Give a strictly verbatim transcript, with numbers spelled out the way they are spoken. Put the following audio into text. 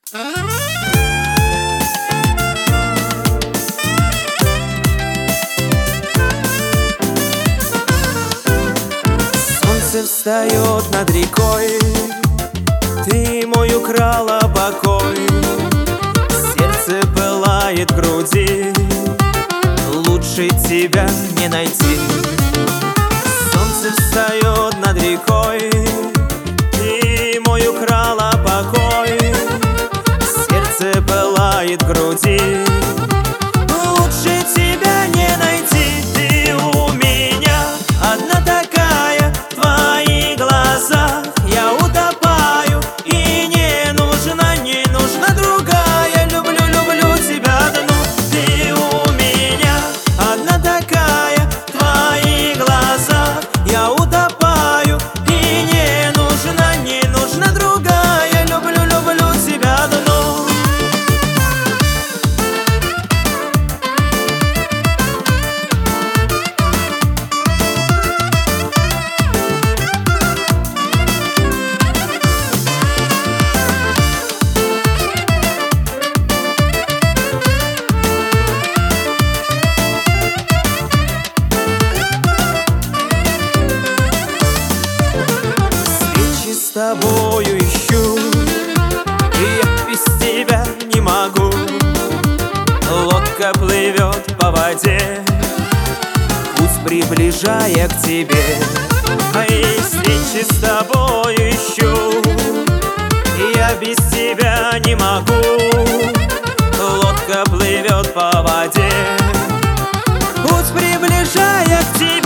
Солнце встает над рекой, ты мой украла покой. Сердце пылает в груди, лучше тебя не найти. Солнце встает над рекой, ты мой украла покой. Сердце пылает в груди, лучше тебя не найти. Ты у меня одна такая, в твоих глазах я утопаю. И не нужна, не нужна другая. Люблю, люблю тебя одну. Ты у меня одна такая, в твоих глазах я утопаю. И не нужна, не нужна другая. Люблю, люблю тебя одну. С тобою ищу, и я без тебя не могу. Лодка плывет по воде, путь приближая к тебе. А и встречи с тобою ищу, и я без тебя не могу. Лодка плывет по воде, путь приближая к тебе.